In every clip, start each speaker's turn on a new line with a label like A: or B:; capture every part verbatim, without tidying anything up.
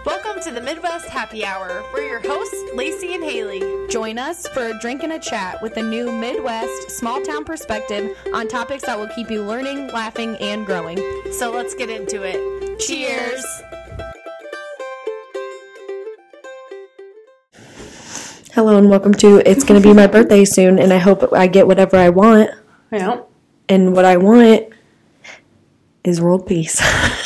A: Welcome to the Midwest Happy Hour. We're your hosts, Lacey and Haley.
B: Join us for a drink and a chat with a new Midwest small town perspective on topics that will keep you learning, laughing, and growing.
A: So let's get into it. Cheers!
C: Hello and welcome to It's Gonna Be My Birthday Soon, and I hope I get whatever I want.
A: Yeah.
C: And what I want is world peace.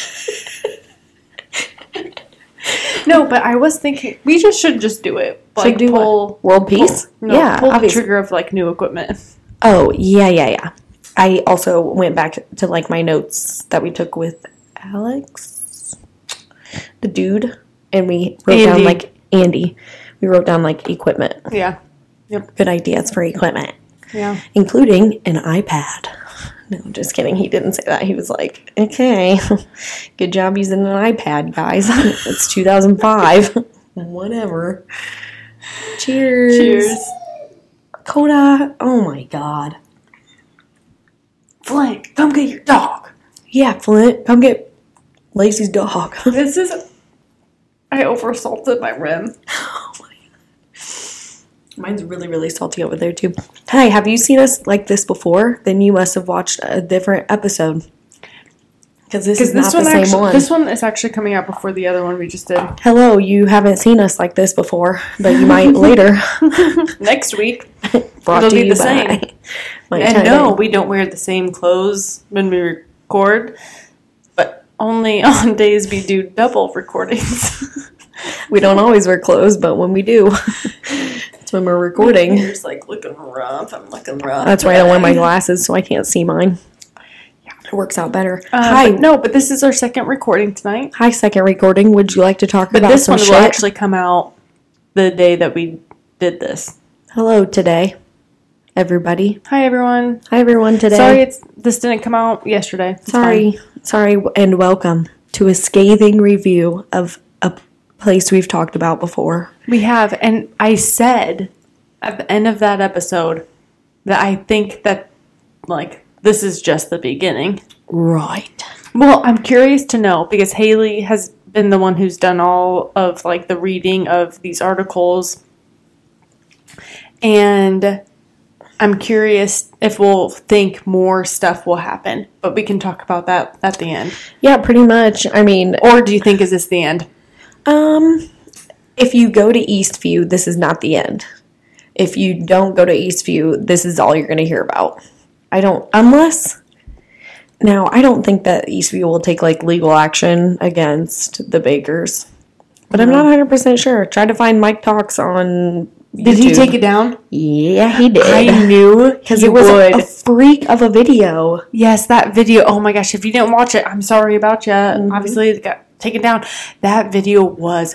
A: No, but I was thinking we just should just do it. Like
C: should do
A: pull
C: what? World peace?
A: Pull, no,
C: yeah,
A: pull
C: obviously.
A: the trigger of like new equipment.
C: Oh, yeah, yeah, yeah. I also went back to like my notes that we took with Alex, the dude, and we wrote
A: Andy.
C: down like Andy. We wrote down like equipment.
A: Yeah. Yep.
C: Good ideas for equipment.
A: Yeah.
C: Including an iPad. No, just kidding. He didn't say that. He was like, okay, good job using an iPad, guys. It's two thousand five. Whatever. Cheers.
A: Cheers.
C: Coda. Oh, my God.
A: Flint, come get your dog.
C: Yeah, Flint, come get Lacey's dog.
A: This is... I oversalted my rim.
C: Oh, my God. Mine's really, really salty over there, too. Hey, have you seen us like this before? Then you must have watched a different episode. Because this is
A: this
C: not the
A: one
C: same
A: actually,
C: one.
A: This one is actually coming out before the other one we just did.
C: Hello, you haven't seen us like this before, but you might later.
A: Next week,
C: Brought
A: it'll
C: to
A: be
C: you
A: the
C: by
A: same.
C: my
A: And
C: China.
A: no, we don't wear the same clothes when we record, but only on days we do double recordings.
C: We don't always wear clothes, but when we do, that's when we're recording.
A: You're like looking rough. I'm looking rough.
C: That's why I don't wear my glasses, so I can't see mine. Yeah, it works out better.
A: Uh,
C: Hi,
A: but no, but this is our second recording tonight.
C: hi, second recording. Would you like to talk
A: But
C: about
A: this
C: some
A: one
C: shit?
A: will actually come out the day that we did this.
C: Hello, today, everybody.
A: Hi everyone.
C: Hi, everyone. Today,
A: Sorry, it's this didn't come out yesterday. It's
C: sorry,
A: fine.
C: sorry, and welcome to a scathing review of a place we've talked about before.
A: We have, and I said at the end of that episode that I think that, like, this is just the beginning.
C: Right.
A: Well, I'm curious to know, because Haley has been the one who's done all of, like, the reading of these articles. And I'm curious if we'll think more stuff will happen. But we can talk about that at the end.
C: Yeah, pretty much. I mean,
A: Or do you think is this the end?
C: Um, if you go to Eastview, this is not the end. If you don't go to Eastview, this is all you're going to hear about. I don't, unless, now, I don't think that Eastview will take, like, legal action against the bakers. But I'm not one hundred percent sure. Try to find Mike Talks on YouTube.
A: Did he take it down?
C: Yeah, he did.
A: I knew
C: Because
A: he
C: it was
A: would.
C: a freak of a video.
A: Yes, that video. Oh my gosh, if you didn't watch it, I'm sorry about you.
C: Mm-hmm.
A: Obviously, it got taken down. That video was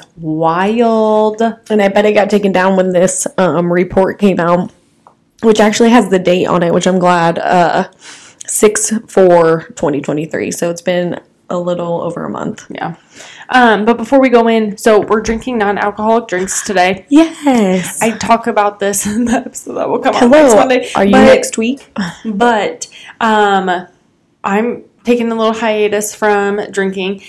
A: wild.
C: And I bet it got taken down when this um, report came out, which actually has the date on it, which I'm glad, uh, six four twenty twenty-three. So it's been a little over a month.
A: Yeah. Um, but before we go in, so we're drinking non-alcoholic drinks today.
C: Yes.
A: I talk about this in the episode that will come out
C: Hello.
A: next Monday.
C: Are you
A: but,
C: next week?
A: But um, I'm taking a little hiatus from drinking,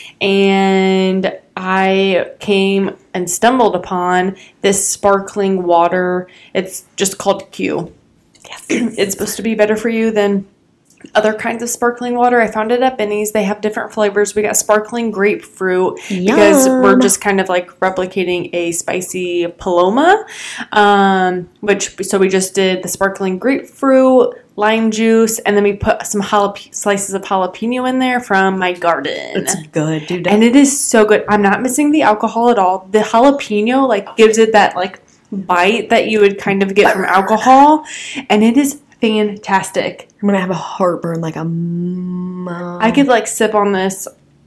A: and I came and stumbled upon this sparkling water. It's just called Q.
C: Yes.
A: It's supposed to be better for you than other kinds of sparkling water. I found it at Benny's. They have different flavors. We got sparkling grapefruit because
C: Yum.
A: we're just kind of like replicating a spicy Paloma. Um, which so we just did the sparkling grapefruit, lime juice, and then we put some jalap- slices of jalapeno in there from my garden.
C: It's good, dude.
A: And it is so good. I'm not missing the alcohol at all. The jalapeno like gives it that like bite that you would kind of get from alcohol, and it is fantastic.
C: I'm going to have a heartburn like a mom.
A: I could like sip on this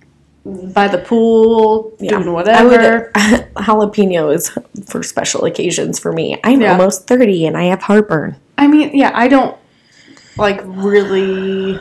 A: by the pool, doing
C: I
A: whatever.
C: would, jalapeno is for special occasions for me. I'm
A: Yeah.
C: almost thirty and I have heartburn.
A: I mean, yeah, I don't like really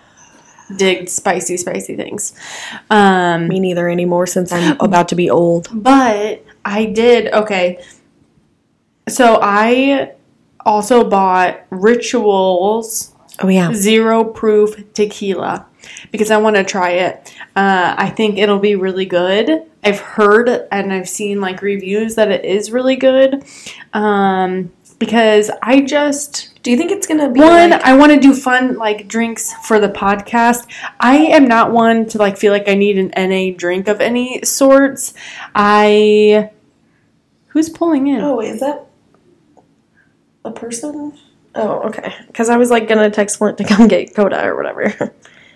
A: dig spicy, spicy things. Um,
C: Me neither anymore since I'm about to be old.
A: but I did, okay. So I also bought Rituals
C: Oh, yeah.
A: Zero proof tequila because I want to try it. Uh, I think it'll be really good. I've heard and I've seen like reviews that it is really good. Um, because I just...
C: Do you think it's going to be
A: One,
C: like...
A: I want to do fun like drinks for the podcast. I am not one to like feel like I need an N A drink of any sorts. I... Who's pulling in?
C: Oh, is that a person? Oh, okay. Because I was like going to text Flint to come get Coda or whatever.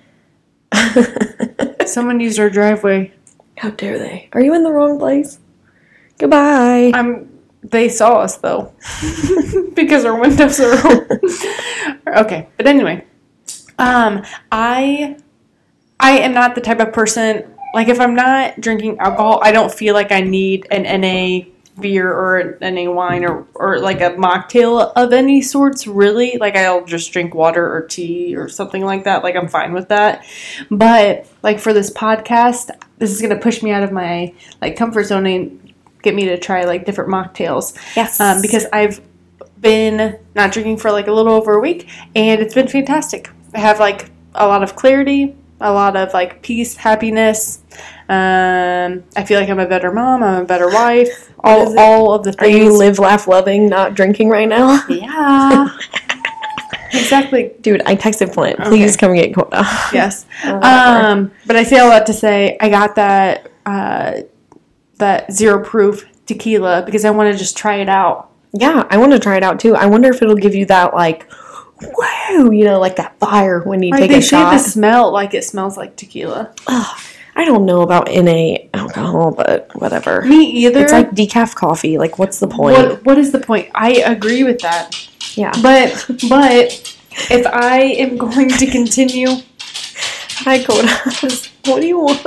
A: Someone used our driveway.
C: How dare they? Are you in the wrong place? Goodbye.
A: I'm. They saw us though, because our windows are open. Okay, but anyway, um, I, I am not the type of person like if I'm not drinking alcohol, I don't feel like I need an N A beer or an N A wine or or like a mocktail of any sorts. Really, like I'll just drink water or tea or something like that. Like I'm fine with that. But like for this podcast, this is gonna push me out of my like comfort zone and get me to try like different mocktails.
C: Yes.
A: Um, because I've been not drinking for like a little over a week and it's been fantastic. I have like a lot of clarity, a lot of like peace, happiness. Um, I feel like I'm a better mom, I'm a better wife, all all of the
C: Are
A: things.
C: you live, laugh, loving, not drinking right now?
A: Yeah. Exactly.
C: Dude, I texted Flint. Please
A: Okay.
C: come get Coda.
A: Yes.
C: Whatever.
A: Um, but I say all that to say I got that uh, that zero proof tequila because I want to just try it out.
C: Yeah, I want to try it out too. I wonder if it'll give you that, like, whoa, you know, like that fire when you
A: Like
C: take
A: they
C: a
A: say
C: shot.
A: the smell like it smells like tequila.
C: Ugh, I don't know about N A alcohol, but whatever.
A: Me either.
C: It's like decaf coffee. Like, what's the point?
A: what what is the point? I agree with that.
C: Yeah.
A: But but if I am going to continue,
C: Hi, Coda. What do you want?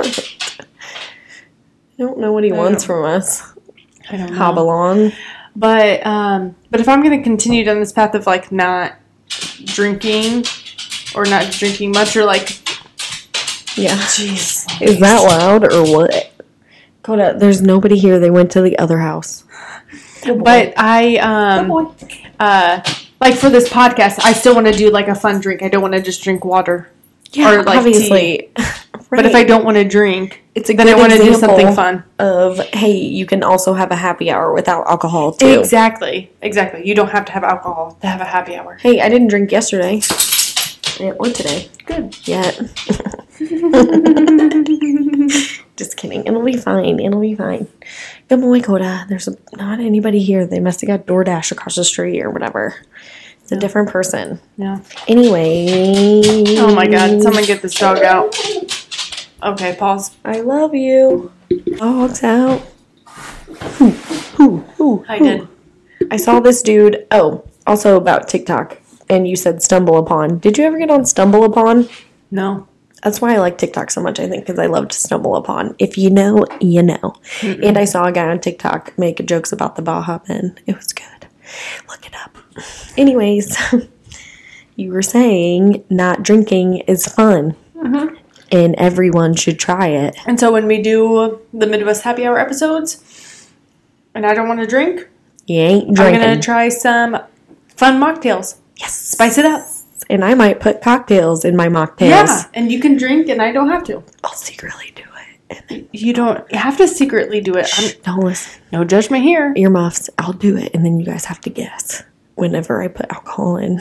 C: I don't know what he
A: I
C: wants
A: don't-
C: from us.
A: I don't know.
C: Hop along.
A: But um, but if I'm going to continue down this path of like not drinking or not drinking much or like,
C: Yeah.
A: jeez,
C: Is that loud or what? Coda, there's nobody here. They went to the other house.
A: But I um uh like for this podcast, I still want to do like a fun drink. I don't want to just drink water.
C: Yeah,
A: or like
C: obviously.
A: But if I don't want to drink,
C: it's a
A: then I
C: good
A: want to do
C: example
A: something fun.
C: of, hey, you can also have a happy hour without alcohol too.
A: Exactly, exactly. You don't have to have alcohol to have a happy hour.
C: Hey, I didn't drink yesterday. Yeah, or today.
A: Good.
C: Yet. Just kidding. It'll be fine. It'll be fine. Good boy, Coda. There's a, not anybody here. They must have got DoorDash across the street or whatever. It's a different person.
A: Yeah.
C: Anyway.
A: Oh my God! Someone get this dog out. Okay, pause.
C: I love you. Dog's out. Ooh, ooh, ooh,
A: I
C: ooh.
A: did.
C: I saw this dude. Oh, also about TikTok. And you said stumble upon. Did you ever get on stumble upon?
A: No.
C: That's why I like TikTok so much, I think, because I love to stumble upon. If you know, you know. Mm-mm. And I saw a guy on TikTok make jokes about the Baja Men. It was good. Look it up. Anyways, you were saying not drinking is fun.
A: Mm-hmm.
C: And everyone should try it.
A: And so when we do the Midwest Happy Hour episodes, and I don't want to drink,
C: You ain't drinking.
A: I'm gonna try some fun mocktails.
C: Yes.
A: Spice it up.
C: And I might put cocktails in my mocktails.
A: Yeah, and you can drink, and I don't have to.
C: I'll secretly do it. And then,
A: You don't have to secretly do it. I'm,
C: shh, don't listen.
A: no judgment here.
C: Earmuffs. I'll do it. And then you guys have to guess whenever I put alcohol in.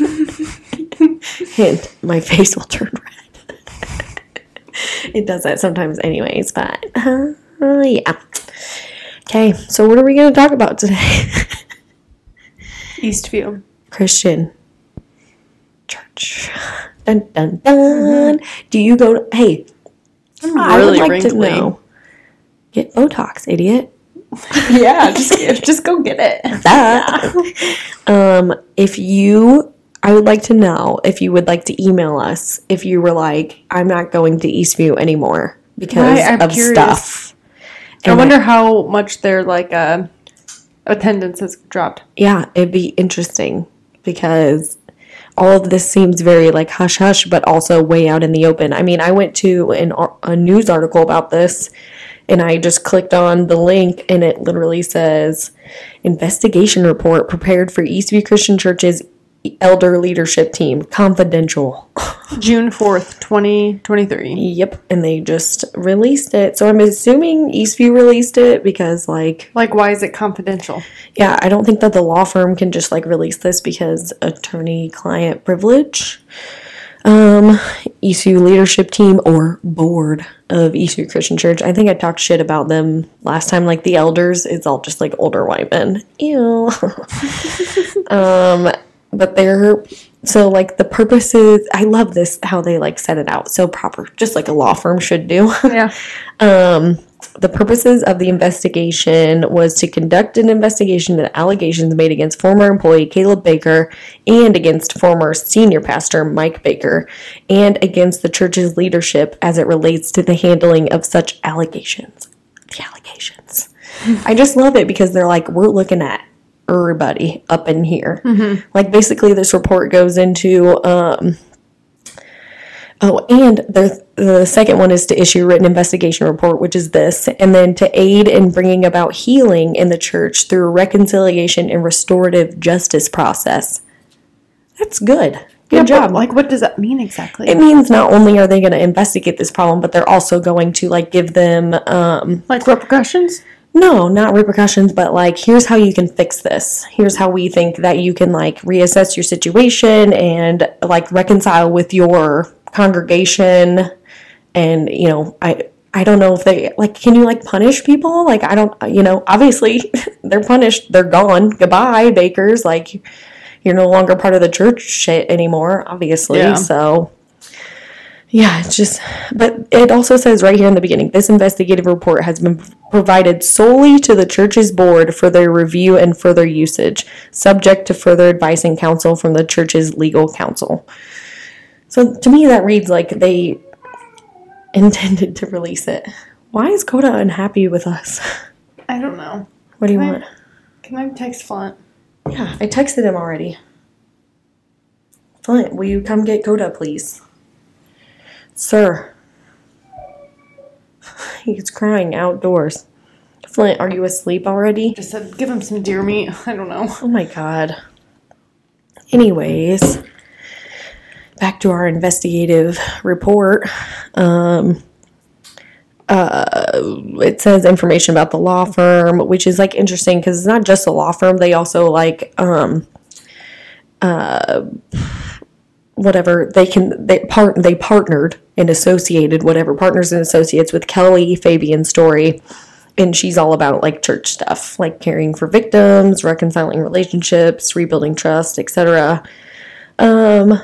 C: Hint, my face will turn red. It does that sometimes anyways, but uh, uh, yeah. Okay, so what are we going to talk about today?
A: Eastview.
C: Christian church. Dun dun dun. Mm-hmm. Do you go to, hey,
A: I'm
C: I would
A: really
C: like
A: wrinkly.
C: to know. Get Botox, idiot.
A: Yeah, just just go get it.
C: Duh. um, if you, I would like to know if you would like to email us if you were like, I'm not going to Eastview anymore because
A: Right, I'm
C: of
A: curious.
C: stuff.
A: I
C: And
A: wonder how much their like uh, attendance has dropped.
C: Yeah, it'd be interesting because all of this seems very like hush hush, but also way out in the open. I mean, I went to an, a news article about this and I just clicked on the link and it literally says investigation report prepared for Eastview Christian Church's elder leadership team, confidential.
A: June fourth, twenty twenty-three.
C: Yep, and they just released it. So I'm assuming Eastview released it because, like...
A: Like, why is it confidential?
C: Yeah, I don't think that the law firm can just, like, release this because attorney-client privilege. Um, Eastview leadership team or board of Eastview Christian Church. I think I talked shit about them last time. Like, the elders, it's all just, like, older white men. Ew. um... But they're, so, like, the purposes, I love this, how they, like, set it out. So proper, just like a law firm should do.
A: Yeah.
C: um, the purposes of the investigation was to conduct an investigation into allegations made against former employee Caleb Baker and against former senior pastor Mike Baker and against the church's leadership as it relates to the handling of such allegations. The allegations. I just love it because they're like, we're looking at everybody up in here. Mm-hmm. Like, basically, this report goes into, um, oh, and the, the second one is to issue a written investigation report, which is this, and then to aid in bringing about healing in the church through a reconciliation and restorative justice process. That's good. Good
A: yeah,
C: job.
A: But, like, what does that mean exactly?
C: It means not only are they going to investigate this problem, but they're also going to, like, give them, um...
A: like, repercussions?
C: No, not repercussions, but, like, here's how you can fix this. Here's how we think that you can, like, reassess your situation and, like, reconcile with your congregation. And, you know, I I don't know if they, like, can you, like, punish people? Like, I don't, you know, obviously, they're punished. They're gone. Goodbye, Bakers. Like, you're no longer part of the church shit anymore, obviously. Yeah. So... yeah, it's just, but it also says right here in the beginning, this investigative report has been provided solely to the church's board for their review and further usage, subject to further advice and counsel from the church's legal counsel. So to me, that reads like they intended to release it. Why is Coda unhappy with us?
A: I don't know.
C: What do you
A: can
C: want?
A: I, can I text Flint?
C: Yeah, I texted him already. Flint, will you come get Coda, please? Sir. He's crying outdoors. Flint, are you asleep already?
A: Just said, give him some deer meat. I don't know.
C: Oh my god. Anyways, back to our investigative report. Um, uh, it says information about the law firm, which is, like, interesting because it's not just a law firm. They also, like, um, uh... whatever they can they part they partnered and associated whatever partners and associates with Kelly Fabian Story, and she's all about, like, church stuff, like caring for victims, reconciling relationships, rebuilding trust, et cetera. Um,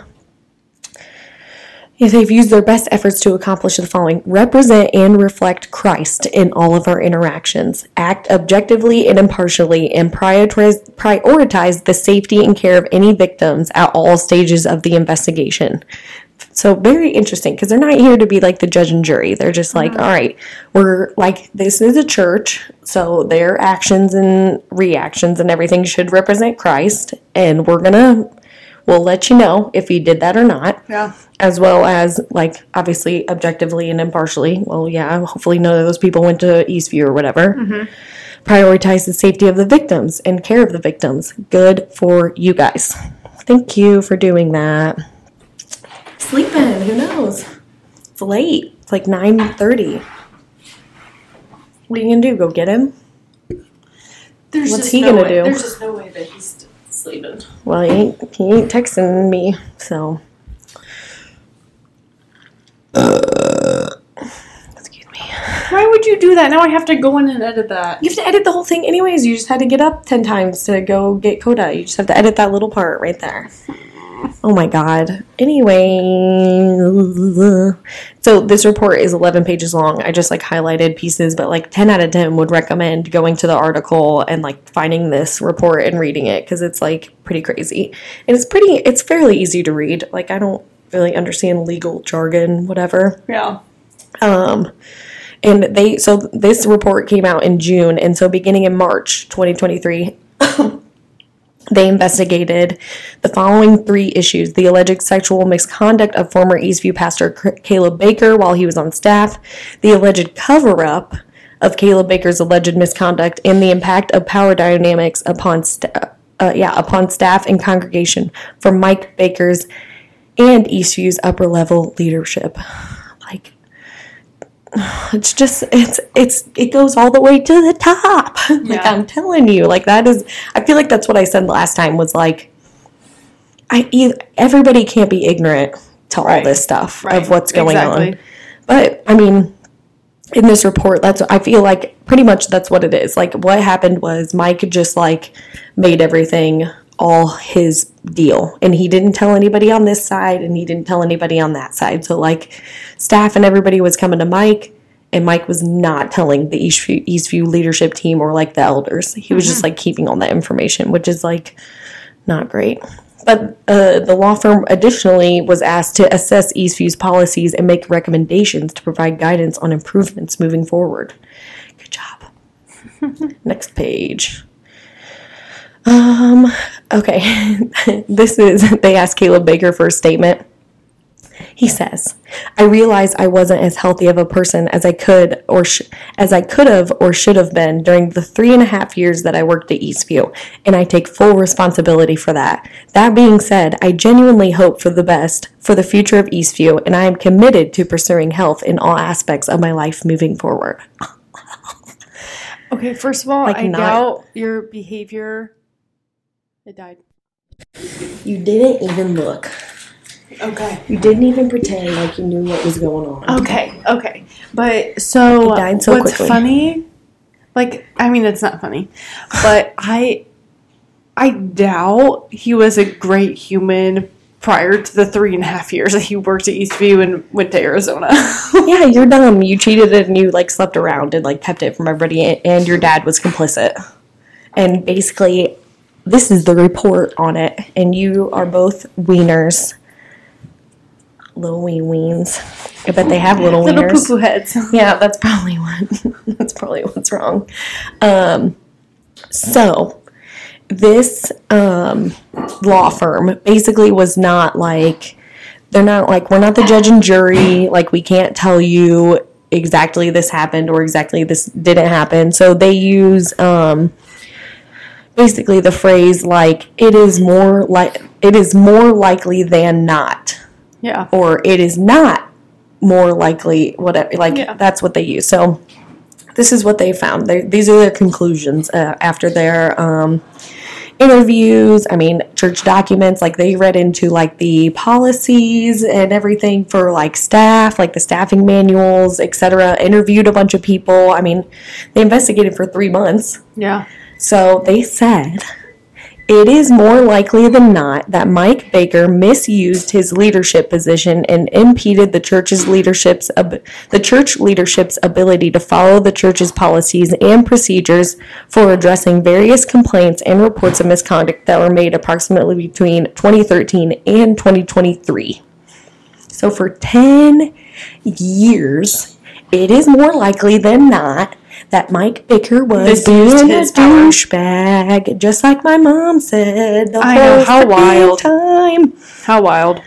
C: yeah, they've used their best efforts to accomplish the following: represent and reflect Christ in all of our interactions, act objectively and impartially, and prioritize, prioritize the safety and care of any victims at all stages of the investigation. So very interesting, because they're not here to be like the judge and jury. They're just like, mm-hmm. all right, we're like, this is a church, so their actions and reactions and everything should represent Christ, and we're gonna, we'll let you know if you did that or not.
A: Yeah.
C: As well as, like, obviously, objectively and impartially. Well, yeah, hopefully none of those people went to Eastview or whatever. Mm-hmm. Prioritize the safety of the victims and care of the victims. Good for you guys. Thank you for doing that. Sleeping, who knows? It's late. It's like nine thirty. What are you going to do? Go get him?
A: There's
C: What's
A: just
C: he
A: no
C: going to
A: way.
C: do?
A: There's just no way that he's sleeping.
C: Well, he ain't, he ain't texting me, so... Uh, excuse me.
A: Why would you do that? Now I have to go in and edit that.
C: You have to edit the whole thing anyways. You just had to get up ten times to go get Coda. You just have to edit that little part right there. Oh my god. Anyway. So this report is eleven pages long. I just, like, highlighted pieces, but, like, ten out of ten would recommend going to the article and, like, finding this report and reading it, because it's, like, pretty crazy. And it's pretty, it's fairly easy to read. Like, I don't really understand legal jargon, whatever.
A: Yeah.
C: Um, and they, so this report came out in June, and so beginning in March twenty twenty-three, they investigated the following three issues: the alleged sexual misconduct of former Eastview pastor Caleb Baker while he was on staff, the alleged cover-up of Caleb Baker's alleged misconduct, and the impact of power dynamics upon st- uh, yeah, upon staff and congregation for Mike Baker's and Eastview's upper level leadership. Like, it's just, it's, it's, it goes all the way to the top. Like,
A: Yeah.
C: I'm telling you, like, that is, I feel like that's what I said last time was like, I, everybody can't be ignorant to all
A: Right.
C: this stuff
A: Right.
C: of what's going
A: Exactly.
C: on. But, I mean, in this report, that's, I feel like pretty much that's what it is. Like, what happened was Mike just, like, made everything all his deal. And he didn't tell anybody on this side, and he didn't tell anybody on that side. So, like, staff and everybody was coming to Mike, and Mike was not telling the Eastview, Eastview leadership team or, like, the elders. He was just, like, keeping all that information, which is, like, not great. But uh, the law firm additionally was asked to assess Eastview's policies and make recommendations to provide guidance on improvements moving forward. Good job. Next page. Um. Okay. This is, they asked Caleb Baker for a statement. He says, I realize I wasn't as healthy of a person as I could or sh- as I could have or should have been during the three and a half years that I worked at Eastview, and I take full responsibility for that. That being said, I genuinely hope for the best for the future of Eastview, and I am committed to pursuing health in all aspects of my life moving forward.
A: Okay, first of all,
C: Like
A: I
C: not-
A: doubt your behavior. It died.
C: You didn't even look.
A: Okay.
C: You didn't even pretend like you knew what was going on.
A: Okay, okay. But so,
C: It died so
A: what's
C: quickly.
A: funny, like, I mean, it's not funny, but I, I doubt he was a great human prior to the three and a half years that he worked at Eastview and went to Arizona.
C: Yeah, you're dumb. You cheated and you, like, slept around and, like, kept it from everybody, and your dad was complicit. And basically, this is the report on it, and you are both wieners. Little ween weens. I bet they have little
A: Little
C: wieners.
A: poo-poo heads.
C: Yeah, that's probably what, that's probably what's wrong. Um, so, this um, law firm basically was not like, they're not like, we're not the judge and jury, like, we can't tell you exactly this happened or exactly this didn't happen. So they use um, basically the phrase like, it is more like, it is more likely than not.
A: Yeah.
C: Or it is not more likely, whatever, like,
A: Yeah.
C: that's what they use. So this is what they found. They, these are their conclusions uh, after their um, interviews. I mean, church documents, like, they read into, like, the policies and everything for, like, staff, like the staffing manuals, et cetera. Interviewed a bunch of people. I mean, they investigated for three months.
A: Yeah.
C: So they said, it is more likely than not that Mike Baker misused his leadership position and impeded the church's leadership's ab- the church leadership's ability to follow the church's policies and procedures for addressing various complaints and reports of misconduct that were made approximately between twenty thirteen and twenty twenty-three. So for ten years, it is more likely than not that Mike Baker was
A: Misused
C: being a
A: his power.
C: douchebag, just like my mom said the
A: I
C: whole
A: know, how
C: freaking
A: wild.
C: time.
A: How wild.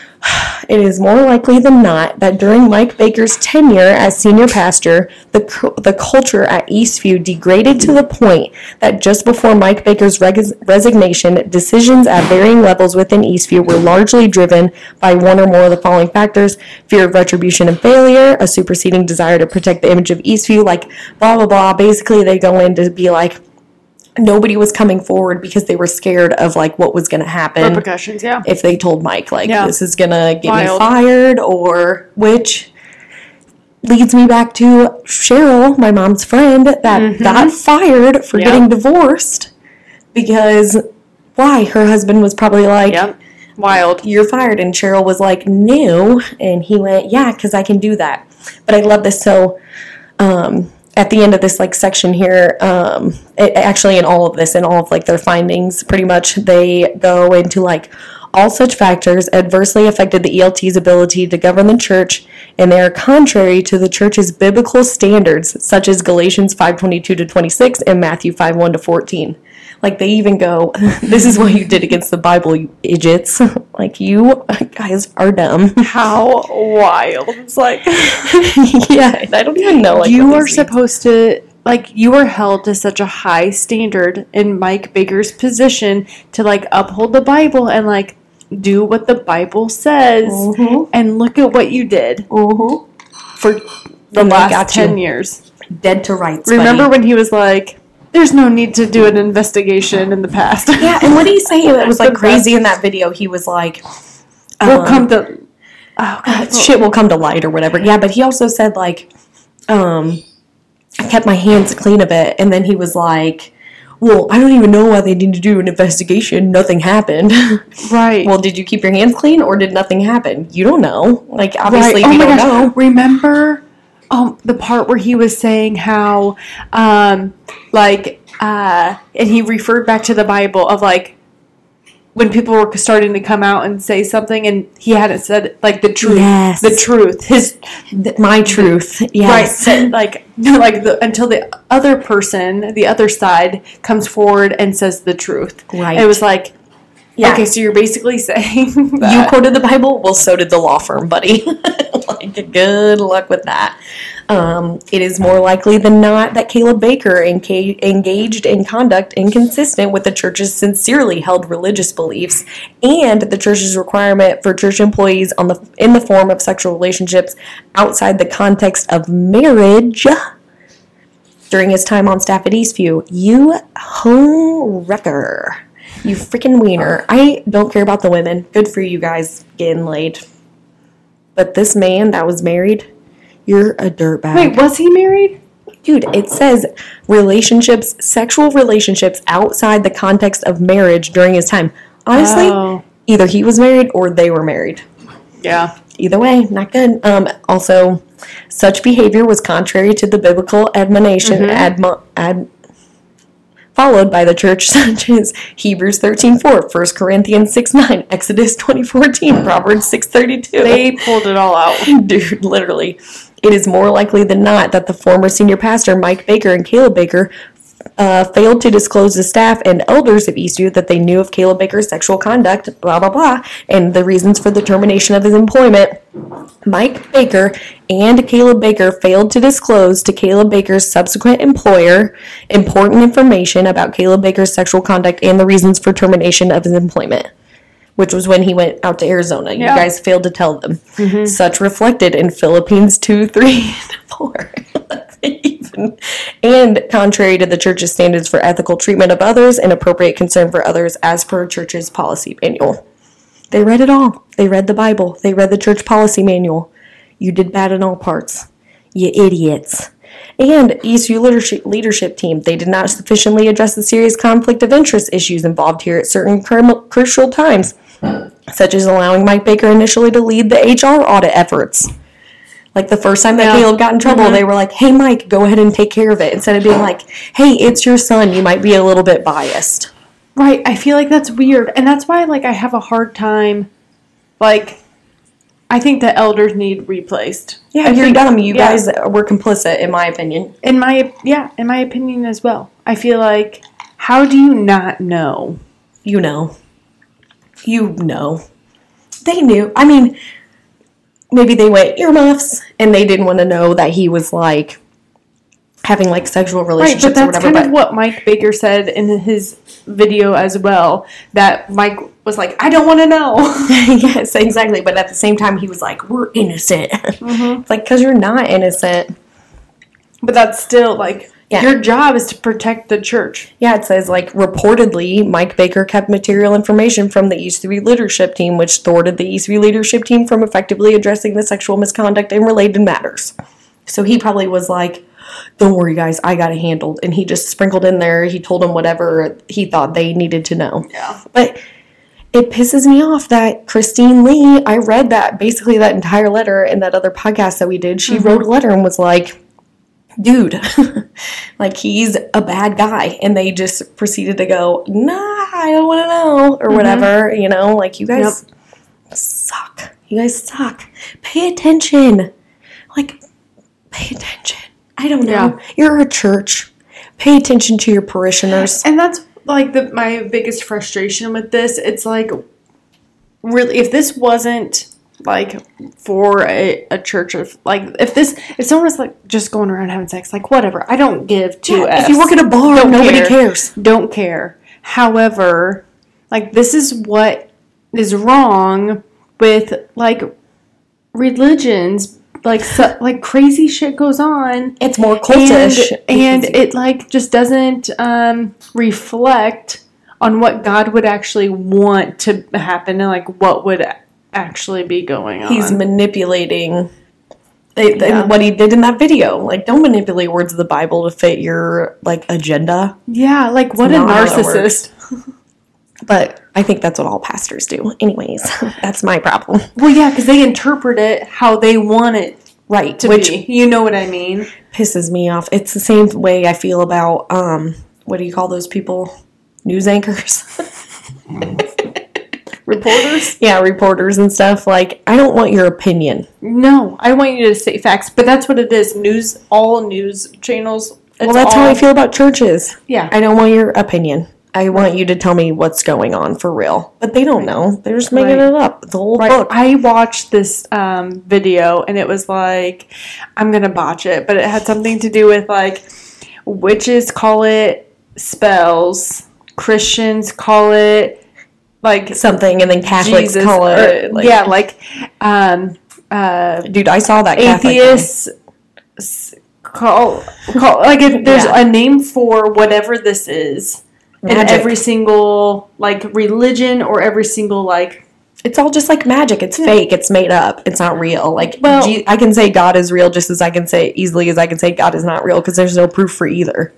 C: It is more likely than not that during Mike Baker's tenure as senior pastor, the cu- the culture at Eastview degraded to the point that just before Mike Baker's res- resignation, decisions at varying levels within Eastview were largely driven by one or more of the following factors: fear of retribution and failure, a superseding desire to protect the image of Eastview, like blah, blah, blah. Basically, they go in to be like, nobody was coming forward because they were scared of, like, what was going to happen
A: Repercussions, yeah.
C: if they told Mike, like,
A: Yeah.
C: this is going to get
A: Wild.
C: me fired, or, which leads me back to Cheryl, my mom's friend, that
A: Mm-hmm.
C: got fired for
A: Yep.
C: getting divorced because, why? Her husband was probably like,
A: Yep. Wild.
C: you're fired. And Cheryl was like, no. And he went, yeah, because I can do that. But I love this. So, um, at the end of this, like, section here, um, it, actually in all of this, in all of, like, their findings, pretty much they go into, like, all such factors adversely affected the E L T's ability to govern the church, and they are contrary to the church's biblical standards, such as Galatians five twenty-two to twenty-six and Matthew five one to fourteen. Like, they even go, this is what you did against the Bible, you idiots. Like, you guys are dumb.
A: How wild. It's like,
C: Yeah, and I don't even know. Like,
A: you
C: what
A: are
C: these mean.
A: supposed to like, you are held to such a high standard in Mike Baker's position to, like, uphold the Bible and, like, do what the Bible says.
C: Mm-hmm.
A: And look at what you did
C: Mm-hmm.
A: for the
C: And they
A: last
C: got
A: ten
C: you.
A: years.
C: Dead to rights,
A: Remember
C: buddy.
A: when he was like, there's no need to do an investigation in the past.
C: Yeah, and what did he say? It was like
A: The
C: crazy in that video. He was like,
A: We'll
C: um,
A: come to... Oh, God.
C: shit will come to light or whatever. Yeah, but he also said, like, um, I kept my hands clean of it. And then he was like, well, I don't even know why they need to do an investigation. Nothing happened.
A: Right.
C: Well, did you keep your hands clean or did nothing happen? You don't know. Like, obviously,
A: Right.
C: if you
A: Oh my
C: don't
A: gosh.
C: know.
A: Remember um, the part where he was saying how, um, like, uh, and he referred back to the Bible of, like, when people were starting to come out and say something and he hadn't said, like, the truth.
C: Yes.
A: The truth. His...
C: Th- My truth.
A: Right,
C: Yes.
A: said, like, like the, until the other person, the other side, comes forward and says the truth.
C: Right.
A: It was like,
C: Yeah.
A: okay, so you're basically saying that.
C: You quoted the Bible? Well, so did the law firm, buddy. Like, good luck with that. Um, it is more likely than not that Caleb Baker enca- engaged in conduct inconsistent with the church's sincerely held religious beliefs and the church's requirement for church employees on the in the form of sexual relationships outside the context of marriage during his time on staff at Eastview. You home wrecker. You freaking wiener. I don't care about the women. Good for you guys getting laid. But this man that was married, you're a dirtbag.
A: Wait, was he married?
C: Dude, it says relationships, sexual relationships outside the context of marriage during his time. Honestly,
A: Oh.
C: either he was married or they were married.
A: Yeah.
C: Either way, not good. Um, also, such behavior was contrary to the biblical admonition
A: Mm-hmm.
C: admo- ad- followed by the church, such as Hebrews thirteen four, First Corinthians six nine, Exodus twenty fourteen, Proverbs six thirty-two.
A: They pulled it all out.
C: Dude, literally. It is more likely than not that the former senior pastor, Mike Baker and Caleb Baker, uh, failed to disclose to staff and elders of Eastview that they knew of Caleb Baker's sexual conduct, blah, blah, blah, and the reasons for the termination of his employment. Mike Baker and Caleb Baker failed to disclose to Caleb Baker's subsequent employer important information about Caleb Baker's sexual conduct and the reasons for termination of his employment, which was when he went out to Arizona. You
A: Yeah.
C: guys failed to tell them. Such reflected in Philippines two, three, and four. Even. And contrary to the church's standards for ethical treatment of others and appropriate concern for others as per church's policy manual. They read it all. They read the Bible. They read the church policy manual. You did bad in all parts. You idiots. And Eastview leadership, leadership team, they did not sufficiently address the serious conflict of interest issues involved here at certain cr- crucial times, such as allowing Mike Baker initially to lead the H R audit efforts. Like the first time that
A: Yeah.
C: Caleb got in trouble,
A: Mhm.
C: they were like, hey, Mike, go ahead and take care of it. Instead of being like, hey, it's your son. You might be a little bit biased.
A: Right. I feel like that's weird. And that's why, like, I have a hard time, like, I think the elders need replaced.
C: Yeah,
A: I
C: you're
A: think-
C: dumb. You
A: yeah.
C: guys were complicit, in my opinion.
A: In my, yeah, in my opinion as well. I feel like, how do you not know?
C: You know. You know. They knew. I mean, maybe they went earmuffs and they didn't want to know that he was like having like sexual
A: Right,
C: relationships
A: but
C: or
A: that's
C: whatever.
A: kind
C: But
A: of what Mike Baker said in his video as well. That Mike was like, I don't want to know.
C: yes, exactly. But at the same time, he was like, "We're innocent."
A: Mm-hmm.
C: It's like, because you're not innocent.
A: But that's still, like,
C: Yeah.
A: your job is to protect the church.
C: Yeah, it says like reportedly, Mike Baker kept material information from the Eastview leadership team, which thwarted the Eastview leadership team from effectively addressing the sexual misconduct and related matters. So he probably was like, don't worry, guys, I got it handled. And he just sprinkled in there. He told them whatever he thought they needed to know.
A: Yeah.
C: But it pisses me off that Christine Lee, I read that, basically that entire letter in that other podcast that we did. She
A: Mm-hmm.
C: wrote a letter and was like, dude, like, he's a bad guy. And they just proceeded to go, nah, I don't want to know, or whatever. You know, like, you guys suck. You guys suck. Pay attention. Like, pay attention. I don't know.
A: Yeah.
C: You're a church. Pay attention to your parishioners.
A: And that's, like, the my biggest frustration with this. It's like, really, if this wasn't like for a, a church of like if this if someone was like just going around having sex, like whatever. I don't give two
C: Yeah,
A: F's.
C: if you work at a bar,
A: Don't
C: nobody
A: care.
C: cares.
A: Don't care. However, like this is what is wrong with like religions. Like so, like crazy shit goes on.
C: It's more cultish.
A: And, and it like just doesn't um, reflect on what God would actually want to happen and like what would actually be going on.
C: He's manipulating they,
A: Yeah.
C: what he did in that video. Like, don't manipulate words of the Bible to fit your like agenda.
A: Yeah, like what a
C: not how that
A: narcissist.
C: But I think that's what all pastors do. Anyways, that's my problem.
A: Well, yeah, because they interpret it how they want it
C: Right,
A: to
C: which
A: be. You know what I mean?
C: pisses me off. It's the same way I feel about um, what do you call those people? News anchors.
A: Reporters?
C: Yeah, reporters and stuff. Like, I don't want your opinion.
A: No, I want you to say facts, but that's what it is. News, all news channels. It's
C: Well, that's
A: all,
C: how I feel about churches.
A: Yeah.
C: I don't want your opinion. I want you to tell me what's going on for real. But they don't know. They're just making
A: Right.
C: it up. The whole
A: Right.
C: book.
A: I watched this um, video and it was like, I'm going to botch it, but it had something to do with like witches call it spells, Christians call it like
C: Something, and then Catholics
A: Jesus,
C: call it.
A: or-
C: like,
A: yeah, like um, uh,
C: Dude, I saw that Catholic thing.
A: atheists s- call, call like if there's
C: Yeah.
A: a name for whatever this is. In
C: Magic.
A: every single like religion or every single like
C: It's all just like magic. It's fake. It's made up. It's not real. Like,
A: Well-
C: Je- I can say God is real just as I can say, easily as I can say God is not real, because there's no proof for either.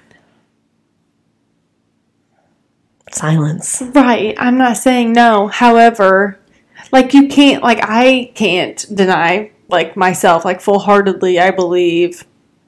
C: Silence.
A: right. I'm not saying no. However, like you can't like I can't deny like myself like full heartedly I believe.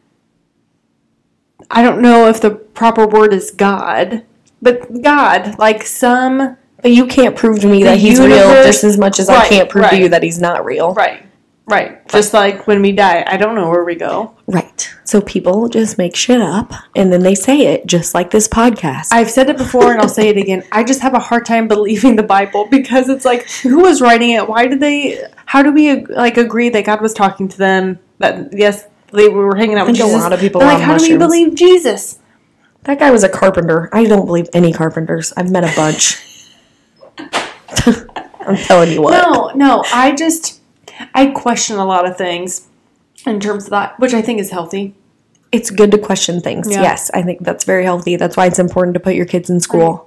A: I don't know if the proper word is God, but God like some
C: But you can't prove to me
A: The
C: that he's real
A: universe-
C: just as much as I
A: Right,
C: can't prove to
A: right.
C: you that he's not real.
A: right. Right. Just like when we die, I don't know where we go.
C: Right. So people just make shit up and then they say it, just like this podcast.
A: I've said it before and I'll say it again. I just have a hard time believing the Bible because it's like, who was writing it? Why did they, how do we like agree that God was talking to them? That yes, they were hanging out with
C: think a
A: Jesus.
C: lot of people
A: But
C: are
A: like,
C: on
A: how do we
C: mushrooms.
A: believe Jesus?
C: That guy was a carpenter. I don't believe any carpenters. I've met a bunch. I'm telling you what.
A: No, no. I just, I question a lot of things in terms of that, which I think is healthy.
C: It's good to question things.
A: Yeah.
C: Yes, I think that's very healthy. That's why it's important to put your kids in school.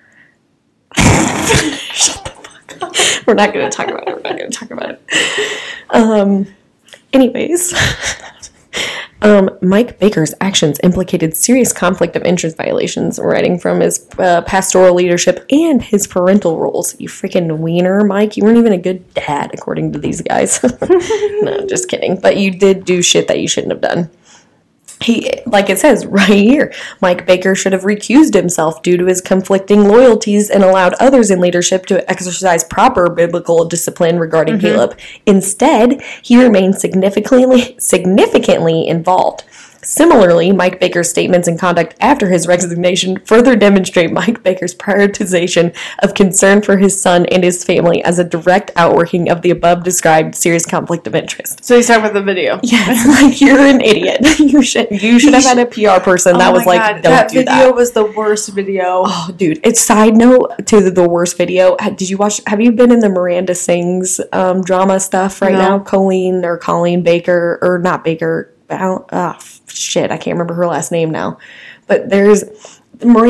C: Shut the fuck up. We're not going to talk about it. We're not going to talk about it. Um. Anyways, um, Mike Baker's actions implicated serious conflict of interest violations, writing from his uh, pastoral leadership and his parental roles. You freaking wiener, Mike. You weren't even a good dad, according to these guys. No, just kidding. But you did do shit that you shouldn't have done. He, like it says right here, Mike Baker should have recused himself due to his conflicting loyalties and allowed others in leadership to exercise proper biblical discipline regarding Caleb. Instead, he remained significantly significantly involved. Similarly, Mike Baker's statements and conduct after his resignation further demonstrate Mike Baker's prioritization of concern for his son and his family as a direct outworking of the above described serious conflict of interest.
A: So he's talking about the video.
C: Yes, like you're an idiot. You should you should have had a P R person that
A: Oh
C: was
A: my
C: like,
A: God,
C: don't
A: that
C: do
A: video
C: that.
A: was the worst video.
C: Oh, dude. It's side note to the, the worst video. Ha- Did you watch? Have you been in the Miranda Sings um, drama stuff right
A: No.
C: now? Colleen or Colleen Baker or not Baker? Oh, oh, shit, I can't remember her last name now. But there's Miranda.